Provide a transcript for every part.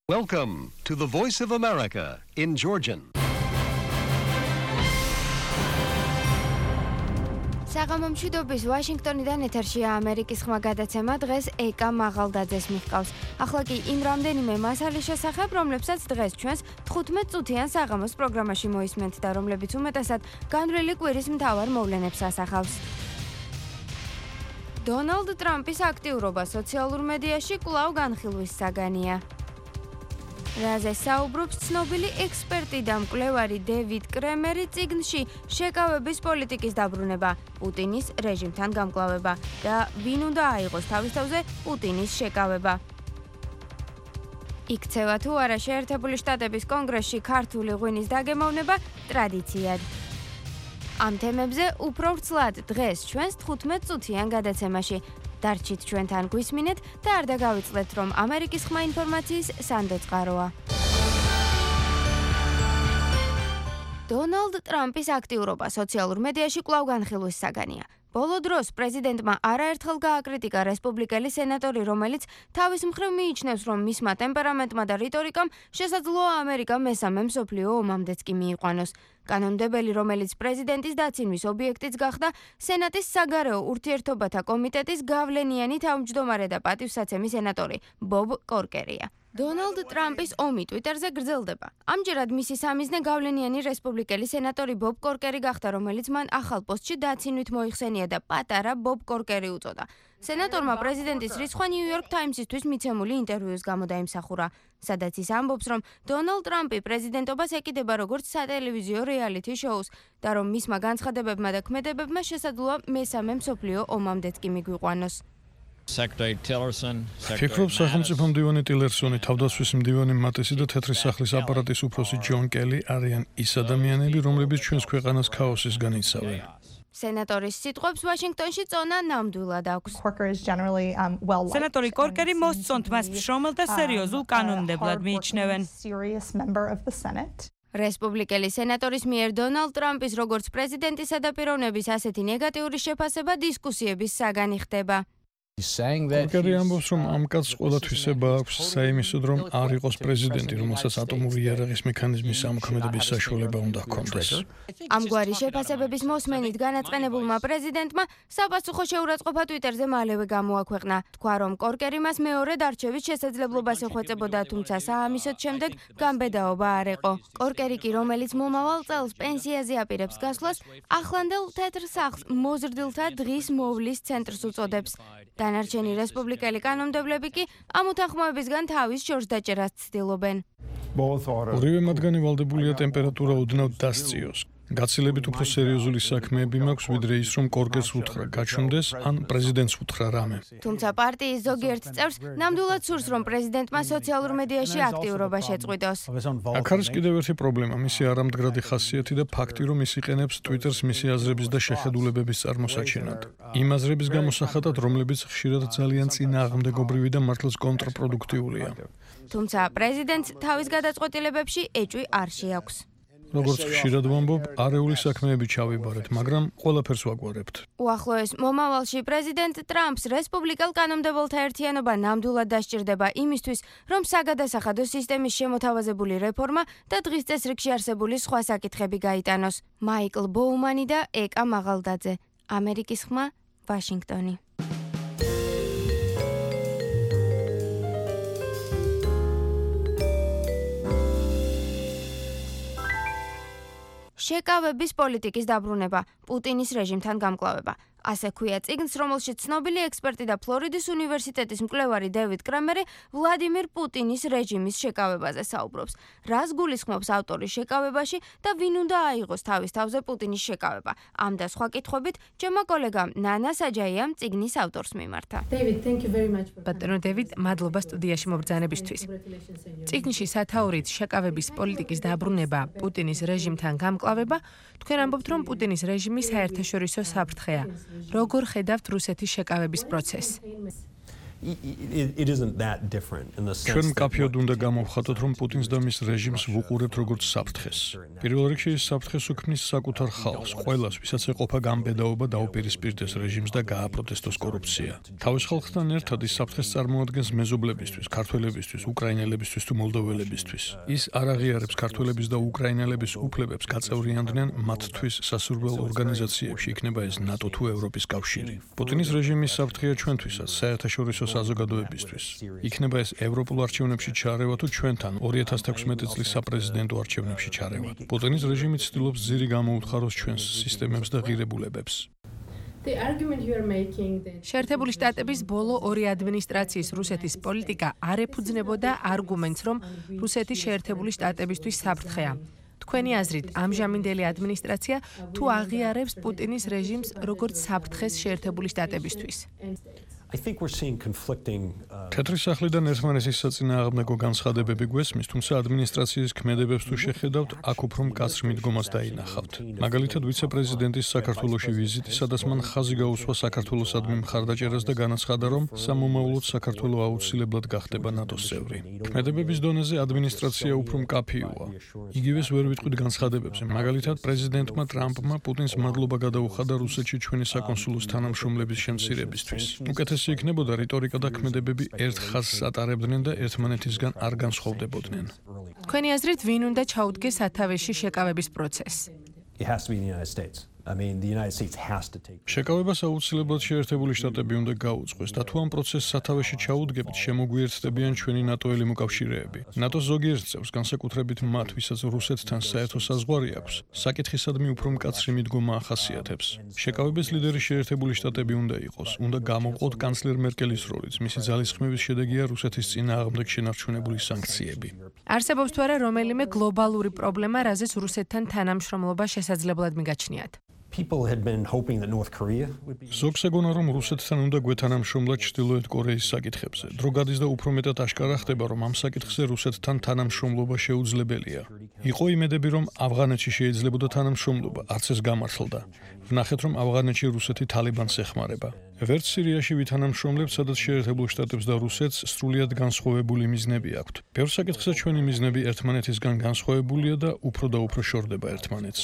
Welcome to the Voice of America in Georgian. საღამომშვიდობის ვაშინგტონიდან ეთერშია ამერიკის ხმა გადაცემა დღეს ეკა მაღალდაძეს მიჰყავს. ახლა კი იმ რამდენიმე მასალის შესახებ, რომლებსაც დღეს ჩვენს 15 წუთიან საღამოს პროგრამაში მოისმენთ და რომლებიც უმეტესად განვლილი კვირის მთავარ მოვლენებს ასახავს. დონალდ ტრამპის აქტიურობა სოციალურ მედიაში კვლავ განხილვის საგანია. რაზე საუბრობს ცნობილი ექსპერტი და მკვლევარი დევიდ კრემერი წიგნში შეკავების პოლიტიკის დაბრუნება, პუტინის რეჟიმთან გამკლავება და ვინ უნდა აიღოს თავის თავზე პუტინის შეკავება. იქცევა თუ არა შეერთებული შტატების კონგრესში ქართული ღვინის დაგემოვნება ტრადიციად. ამ თემებზე უფრო ვრცლად დღეს ჩვენს 15 წუთიან გადაცემაში. დარჩით ჩვენთან გვისმინეთ და არ დაგავიწყდეთ, რომ ამერიკის ხმა ინფორმაციის სანდო წყაროა. დონალდ ტრამპის აქტიურობა სოციალურ მედიაში კვლავ განხილვის საგანია. ბოლო დროს პრეზიდენტმა არაერთხელ გააკრიტიკა რესპუბლიკელი სენატორი, რომელიც თავის მხრივ მიიჩნევს, რომ მისმა ტემპერამენტმა და რიტორიკამ შესაძლოა ამერიკა მესამე მსოფლიო ომამდეც კი მიიყვანოს. კანონმდებელი, რომელიც პრეზიდენტის დაცინვის ობიექტიც გახდა, სენატის საგარეო ურთიერთობათა კომიტეტის გავლენიანი თავმჯდომარე და პატივსაცემი სენატორი ბობ კორკერია. დონალდ ტრამპის ომი ტვიტერზე გრძელდება. ამჯერად მისი სამიზნე გავლენიანი რესპუბლიკელი სენატორი ბობ კორკერი გახდა, რომელიც მან ახალ პოსტში დაცინვით მოიხსენია და პატარა ბობ კორკერი უწოდა. სენატორმა პრეზიდენტის რიცხვა ნიუ-იორკ ტაიმსისთვის მიცემული ინტერვიუს გამო დაიმსახურა, სადაც ის ამბობს, რომ დონალდ ტრამპი პრეზიდენტობას ეკიდება როგორც სატელევიზიო რეალიტი შოუს და რომ მისმა განცხადებებმა და ქმედებებმა შესაძლოა მესამე მსოფლიო ომამდეც კი მიგვიყვანოს. ფიქრობ, სახელმწიფო მდივანი ტილერსონი, თავდაცვის მდივანი მატისი და თეთრი სახლის აპარატის უფროსი ჯონ კელი არიან ის ადამიანები, რომლებიც ჩვენს ქვეყანას ქაოსისგან იცავენ. სენატორის სიტყვებს ვაშინგტონში წონა ნამდვილად აქვს. სენატორი კორკერი მოსწონთ მას მშრომელ და სერიოზულ კანონმდებლად მიიჩნევენ. რესპუბლიკელი სენატორის მიერ დონალდ ტრამპის როგორც პრეზიდენტისა და პიროვნების ასეთი ნეგატიური შეფასება დისკუსიების საგანი ხდება. კორკერი ამბობს, რომ ამ კაცს ყველა თვისება აქვს საიმისოდ, რომ არ იყოს პრეზიდენტი, რომელსაც ატომური იარაღის მექანიზმის ამოქმედების საშუალება უნდა ჰქონდეს. ამგვარი შეფასებების მოსმენით განაწყენებულმა პრეზიდენტმა საპასუხო შეურაცხყოფა ტვიტერზე მალევე გამოაქვეყნა. თქვა, რომ კორკერი მას მეორედ არჩევის შესაძლებლობას ეხვეწებოდა, თუმცა საამისოდ შემდეგ გამბედაობა არ იყო. კორკერი კი, რომელიც მომავალ წელს პენსიაზე აპირებს გასვლას, ახლანდელ თეთრ სახლს მოზრდილთა დღის მოვლის ცენტრს უწოდებს. დანარჩენი რესპუბლიკელი კანონმდებლები კი ამ უთანხმოებისგან თავის შორს დაჭერას ცდილობენ. ორივე მათგანი ვალდებულია ტემპერატურა ოდნავ დასწიოს. გაცილებით უფრო სერიოზული საქმეები მაქვს, ვიდრე ის, რომ კორკერს უთხრა გაჩნდეს, ან პრეზიდენტს უთხრა რამე. თუმცა პარტიის ზოგიერთ წევრს ნამდვილად სურს, რომ პრეზიდენტმა სოციალურ მედიაში აქტიურობა შეწყვიტოს. აქ არის კიდევ ერთი პრობლემა, მისი არამდგრადი ხასიათი და ფაქტი, რომ ის იყენებს ტვიტერს მისი აზრების და შეხედულებების წარმოსაჩენად. იმ აზრების გამოსახატად, რომლებიც ხშირად ძალიან წინააღმდეგობრივი და მართლაც კონტრპროდუქტიულია. თუმცა პრეზიდენტს თავის გადაწყვეტილებებში ეჭვი არ შეაქვს. როგორც ხშირად ვამბობ, არეული საქმეები ჩავიბარეთ, მაგრამ ყველაფერს ვაგვარებთ. უახლოეს მომავალში პრეზიდენტ ტრამპს რესპუბლიკელ კანონმდებელთა ერთიანობა ნამდვილად დასჭირდება იმისთვის, რომ საგადასახადო სისტემის შემოთავაზებული რეფორმა და დღის წესრიგში არსებული სხვა საკითხები გაიტანოს. მაიკლ ბოუმანი და ეკა მაღალდაძე, ამერიკის ხმა, ვაშინგტონი. შეკავების პოლიტიკის დაბრუნება, პუტინის რეჟიმთან გამკლავება. ასე ქვია წიგნს, რომელშიც ცნობილი ექსპერტი და ფლორიდის უნივერსიტეტის მკვლევარი დევიდ კრემერი ვლადიმირ პუტინის რეჟიმის შეკავებაზე საუბრობს. რას გულისხმობს ავტორის შეკავებაში და ვინ უნდა აიღოს თავის თავზე პუტინის შეკავება? ამ და სხვა კითხვებით ჩემო კოლეგამ ნანა საჯაიამ წიგნის ავტორს მიმართა. ბატონო დევიდ, მადლობა სტუდიაში მობრძანებისთვის. წიგნში სათაურით შეკავების პოლიტიკის დაბრუნება, პუტინის რეჟიმთან გამკლავება, თქვენ ამბობთ, რომ პუტინის რეჟიმი საერთაშორისო საფრთხეა. როგორ ხედავთ რუსეთის შეკავების პროცესს? it isn't that different in the sense ჩვენ მკაფიოდ უნდა გამოვხატოთ, რომ პუტინს და მის რეჟიმს ვუყურებთ როგორც საფრთხეს. პირველ რიგში ის საფრთხეს უქმნის საკუთარ ხალხს, ყველას, ვისაც ეყოფა გამბედაობა დაუპირისპირდეს რეჟიმს და გააპროტესტოს კორუფცია. თავის ხალხთან ერთად ის საფრთხეს წარმოადგენს მეზობლებისთვის, ქართველებისთვის, უკრაინელებისთვის თუ მოლდოველებისთვის. ის არ აღიარებს ქართველების და უკრაინელების უფლებებს გაწევრიანდნენ მათთვის სასურველ ორგანიზაციებში, იქნება ეს ნატო თუ ევროპის კავშირი. პუტინის რეჟიმის საფრთხეა ჩვენთვისაც, საერთაშორისო საზოგადოებისთვის. იქნება ეს ევროპულ არჩევნებში ჩარევა თუ ჩვენთან 2016 წლის საპრეზიდენტო არჩევნებში ჩარევა. პუტინის რეჟიმი ცდილობს ძირი გამოუთხაროს ჩვენს სისტემებს და ღირებულებებს. შეერთებული შტატების ბოლო ორი ადმინისტრაციის რუსეთის პოლიტიკა არ ეფუძნებოდა არგუმენტს, რომ რუსეთი შეერთებული შტატებისთვის საფრთხეა. თქვენი აზრით, ამჟამინდელი ადმინისტრაცია თუ აღიარებს პუტინის რეჟიმს როგორც საფრთხეს შეერთებული შტატებისთვის? I think we're seeing conflicting თეთრი სახლიდან ერთმანეთის საწინააღმდეგო განცხადებები გვესმის, თუმცა ადმინისტრაციის ქმედებებს თუ შეხედავთ, აქ უფრო მკაცრ მიდგომას დაინახავთ. მაგალითად, ვიცე-პრეზიდენტის საქართველოში ვიზიტი, სადაც მან ხაზი გაუსვა საქართველოსადმი მხარდაჭერას და განაცხადა, რომ სამომავლოდ საქართველო აუცილებლად გახდება ნატოს წევრი. ქმედებების დონეზე ადმინისტრაცია უფრო მკაფიოა. იგივეს ვერ ვიტყვით განცხადებებზე. მაგალითად, პრეზიდენტმა ტრამპმა პუტინს მადლობა გადაუხადა რუსეთში ჩვენი საკონსულოს თანამშრომლების შემცირებისთვის. უკეთესი იქნებოდა რიტორიკა და ქმედებები ერთ ხაზს ატარებდნენ და ერთმანეთისგან არ განსხვავდებოდნენ. თქვენი აზრით, ვინ უნდა ჩაუდგეს სათავეში შეკავების პროცესს? it has to be in the United States. I mean, the United States has to take. შეკავებას აუცილებლად შეერთებული შტატები უნდა გაუძღვეს და თუ ამ პროცესს სათავეში ჩაუდგებით, შემოგვიერთდებიან ჩვენი ნატოელი მოკავშირეები. ნატოს ზოგიერთ წევრს, განსაკუთრებით მათ, ვისაც რუსეთთან საერთო საზღვარი აქვს, საკითხისადმი უფრო მკაცრი მიდგომა ახასიათებს. შეკავების ლიდერი შეერთებული შტატები უნდა იყოს. უნდა გამოვყოთ კანცლერ მერკელის როლიც. მისი ძალისხმევის შედეგია რუსეთის წინააღმდეგ შენარჩუნებული სანქციები. არსებობს თუ არა რომელიმე გლობალური პრობლემა, რაზეც რუსეთთან თანამშრომლობა შესაძლებლად მიგაჩნიათ? People had been hoping that North Korea would be ზოგს ეგონა, რომ რუსეთთან უნდა გვეთანამშრომლოთ ჩრდილოეთ კორეის საკითხებზე. დრო გადის და უფრო მეტად აშკარა ხდება, რომ ამ საკითხზე რუსეთთან თანამშრომლობა შეუძლებელია. იყო იმედები, რომ ავღანეთში შეიძლებოდა თანამშრომლობა, არც ეს გამართლდა. ვნახეთ, რომ ავღანეთში რუსეთი თალიბანს ეხმარება. ვერც სირიაში ვითანამშრომლებთ, სადაც შეერთებულ შტატებს და რუსეთს სრულიად განსხვავებული მიზნები აქვთ. ბევრ საკითხზე ჩვენი მიზნები ერთმანეთისგან განსხვავებულია და უფრო შორდება ერთმანეთს.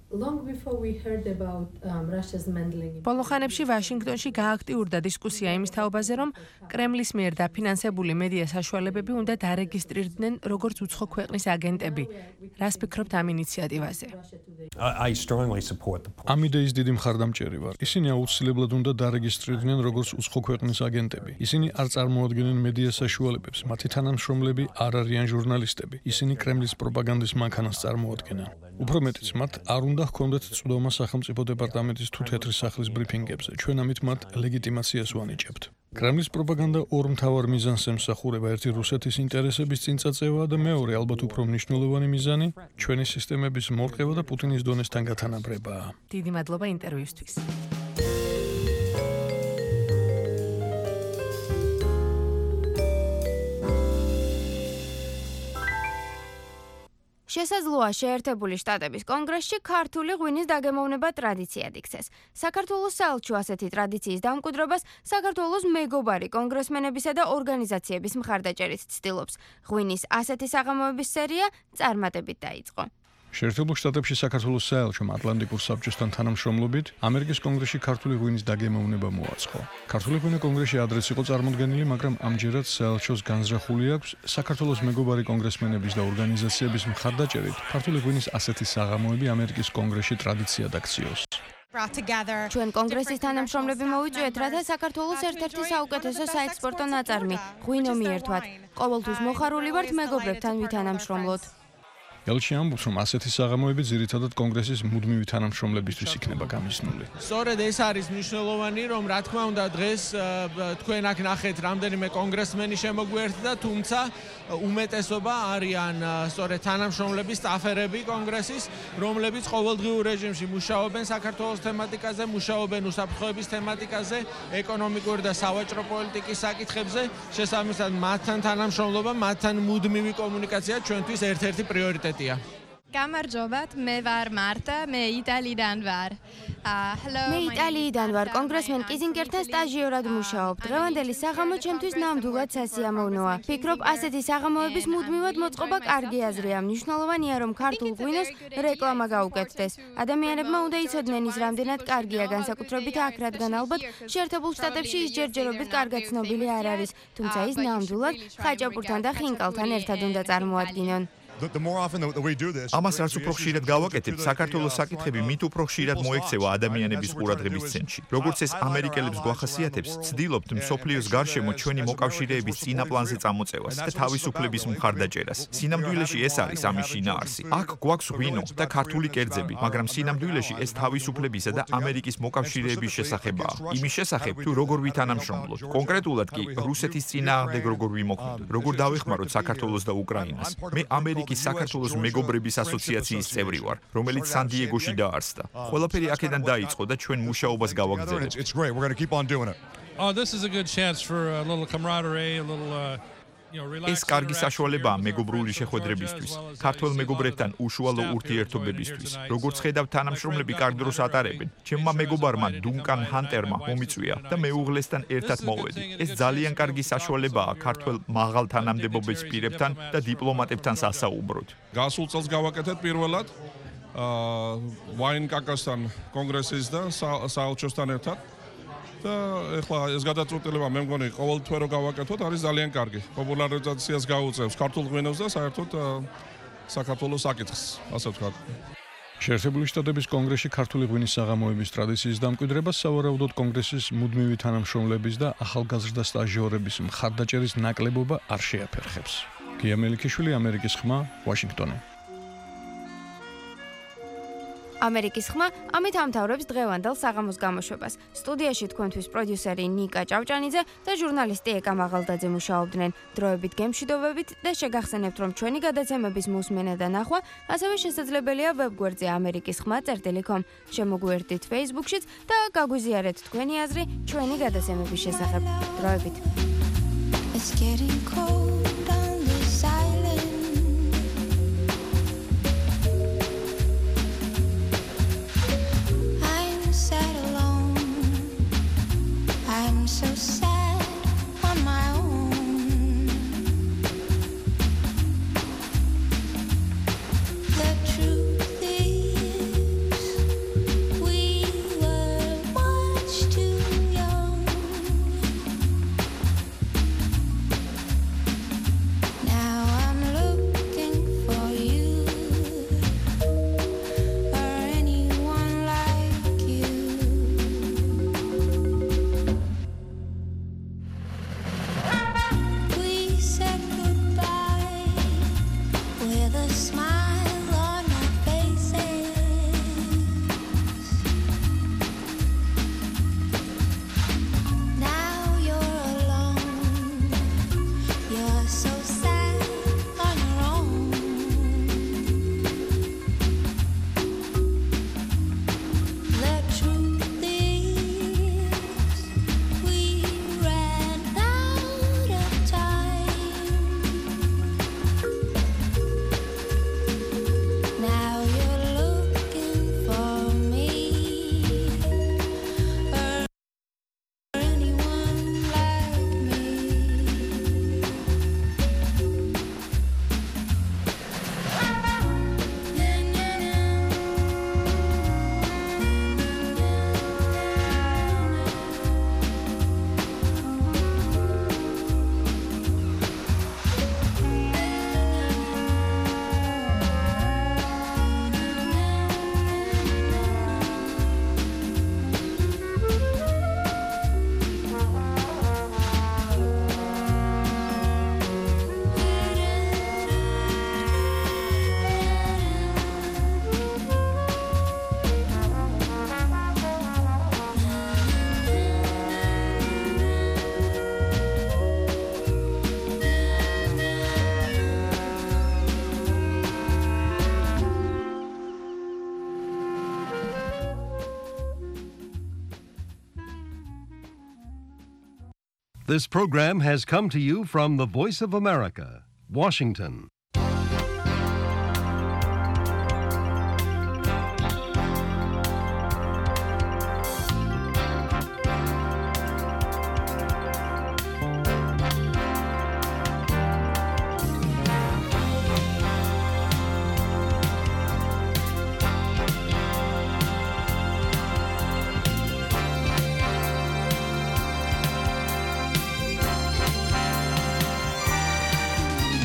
ბოლო ხანებში ვაშინგტონში გააქტიურდა დისკუსია იმის თაობაზე, რომ კრემლის მიერ დაფინანსებული მედია საშუალებები უნდა დარეგისტრირდნენ როგორც უცხო ქვეყნის აგენტები. რას ფიქრობთ ამ ინიციატივაზე? I strongly support the ამ იდეის დიდი მხარდამჭერი ვარ. ისინი აუცილებლად უნდა დარეგისტრირდნენ როგორც უცხო ქვეყნის აგენტები. ისინი არ წარმოადგენენ მედია საშუალებებს, მათი თანამშრომლები არ არიან ჟურნალისტები. ისინი კრემლის პროპაგანდის მანქანას წარმოადგენენ. უფრო მეტიც, მათ არ უნდა ჰქონდეთ წვდომა სახელმწიფო დეპარტამენტის თუ თეთრი სახლის ბრიფინგებზე. ჩვენ ამით მათ ლეგიტიმაციას ვანიჭებთ. კრემლის პროპაგანდა ორ მთავარ მიზანს ემსახურება. ერთი რუსეთის ინტერესების წინწაწევაა და მეორე, ალბათ უფრო მნიშვნელოვანი მიზანი, ჩვენი სისტემების მორყევა და პუტინის დონესთან გათანაბრებაა. დიდი მადლობა ინტერვიუსთვის. შესაძლოა შეერთებული შტატების კონგრესში ქართული ღვინის დაგემოვნება ტრადიციად იქცეს. საქართველოს საელჩო ასეთი ტრადიციის დამკვიდრებას საქართველოს მეგობარი კონგრესმენებისა და ორგანიზაციების მხარდაჭერით ცდილობს. ღვინის ასეთი საღამოების სერია წარმატებით დაიწყო. შეერთებულ შტატებში საქართველოს საელჩომ ატლანტიკურ საბჭოსთან თანამშრომლობით ამერიკის კონგრესში ქართული ღვინის დაგემოვნება მოაწყო. ქართული ღვინო კონგრესში ადრეც იყო წარმოდგენილი, მაგრამ ამჯერად საელჩოს განზრახული აქვს საქართველოს მეგობარი კონგრესმენების და ორგანიზაციების მხარდაჭერით ქართული ღვინის ასეთი საღამოები ამერიკის კონგრესში ტრადიციად აქციოს. ჩვენ კონგრესის თანამშრომლები მოვიწვიეთ, რათა საქართველოს ერთ-ერთი საუკეთესო საექსპორტო ნაწარმი ღვინო მიერთვათ. ყოველთვის მოხარული ვართ მეგობრებთან ვითანამშრომლოთ. ელჩი ამბობს, რომ ასეთი საღამოები ძირითადად კონგრესის მუდმივი თანამშრომლებისთვის იქნება გამიზნული. სწორედ ეს არის მნიშვნელოვანი, რომ რა თქმა უნდა დღეს თქვენ აქ ნახეთ რამდენიმე კონგრესმენი შემოგვიერთდა, თუმცა უმეტესობა არიან სწორედ თანამშრომლები, სტაფერები კონგრესის, რომლებიც ყოველდღიურ რეჟიმში მუშაობენ საქართველოს თემატიკაზე, მუშაობენ უსაფრთხოების თემატიკაზე, ეკონომიკური და სავაჭრო პოლიტიკის საკითხებზე. შესაბამისად, მათთან თანამშრომლობა, მათთან მუდმივი კომუნიკაცია ჩვენთვის ერთ-ერთი პრიორიტეტია. გამარჯობათ, მე ვარ მართა, მე იტალიიდან ვარ. მე იტალიიდან ვარ, კონგრესმენ კიზინგერთან სტაჟიორად მუშაობ. დღევანდელი საღამო ჩემთვის ნამდვილად სასიამოვნოა. ფიქრობ, ასეთი საღამოების მუდმივად მოწყობა კარგი აზრია. მნიშვნელოვანია, რომ ქართულ ღვინოს რეკლამა გაუკეთდეს. ადამიანებმა უნდა იცოდნენ ის, რამდენად კარგია, განსაკუთრებით აქ, რადგან ალბათ შეერთებულ შტატებში ის ჯერჯერობით კარგად ცნობილი არ არის, თუმცა ის ნამდვილად ხაჭაპურთან და ხინკალთან ერთად უნდა წარმოადგინონ. ამას რაც უფრო ხშირად გავაკეთებთ, საქართველოს საკითხები მით უფრო ხშირად მოექცევა ადამიანების ყურადღების ცენტრში. როგორც ეს ამერიკელებს გვახასიათებს, ვცდილობთ მსოფლიოს გარშემო ჩვენი მოკავშირეების წინაპლანზე წამოწევას და თავისუფლების მხარდაჭერას. სინამდვილეში ეს არის ამის შინაარსი. აქ გვაქვს ღვინო და ქართული კერძები, მაგრამ სინამდვილეში ეს თავისუფლებისა და ამერიკის მოკავშირეების შესახებაა. იმის შესახებ, თუ როგორ ვითანამშრომლოთ. კონკრეტულად კი რუსეთის წინააღმდეგ როგორ ვიმოქმედოთ, როგორ დავეხმაროთ საქართველოს და უკრაინას. მე ამერიკის საქართველოს მეგობრების ასოციაციის წევრი ვარ, რომელიც სან-დიეგოში დაარსდა. ყველაფერი აქედან დაიწყო და ჩვენ მუშაობას გავაგრძელებთ. ეს კარგი საშუალებაა მეგობრული შეხვედრებისთვის, ქართველ მეგობრებთან უშუალო ურთიერთობებისთვის. როგორც ხედავთ, თანამშრომლები კარგ დროს ატარებენ. ჩემმა მეგობარმა დუნკან ჰანტერმა მომიწვია და მეუღლესთან ერთად მოვედი. ეს ძალიან კარგი საშუალებაა ქართველ მაღალ თანამდებობებს პირებთან და დიპლომატებთან სასაუბროდ. გასულ წელს გავაკეთეთ პირველად ვაინ კაკასთან კონგრესის და საელჩოსთან ერთად. და ეხლა ეს გადაწყვეტილება მე მგონი ყოველთვე რო გავაკეთოთ არის ძალიან კარგი. პოპულარიზაციას გაუწევს ქართულ ღვინოს და საერთოდ საქართველოს საკითხს, ასე ვთქვათ. შეერთებული შტატების კონგრესში ქართული ღვინის საღამოების ტრადიციის დამკვიდრებას სავარაუდოდ კონგრესის მუდმივი თანამშრომლების და ახალგაზრდა სტაჟიორების მხარდაჭერის ნაკლებობა არ შეაფერხებს. გია მელიქიშვილი, ამერიკის ხმა, ვაშინგტონი. ამერიკის ხმა ამით ამთავრებს დღევანდელ საღამოს გამოშვებას. სტუდიაში თქვენთვის პროდიუსერი ნიკა ჭავჭანიძე და ჟურნალისტი ეკა მაღალდაძე მუშაობდნენ. დროებით გემშვიდობებით და შეგახსენებთ, რომ ჩვენი გადაცემების მოსმენა და ნახვა ასევე შესაძლებელია ვებგვერდზე amerikiskhma.com. შემოგვიერთდით Facebook-შიც და გაგვიზიარეთ თქვენი აზრი ჩვენი გადაცემების შესახებ. დროებით. It's getting cold on this island. I'm so sad on my own. The truth is, we were much too young. Now I'm looking for you or anyone like you. This program has come to you from the Voice of America, Washington.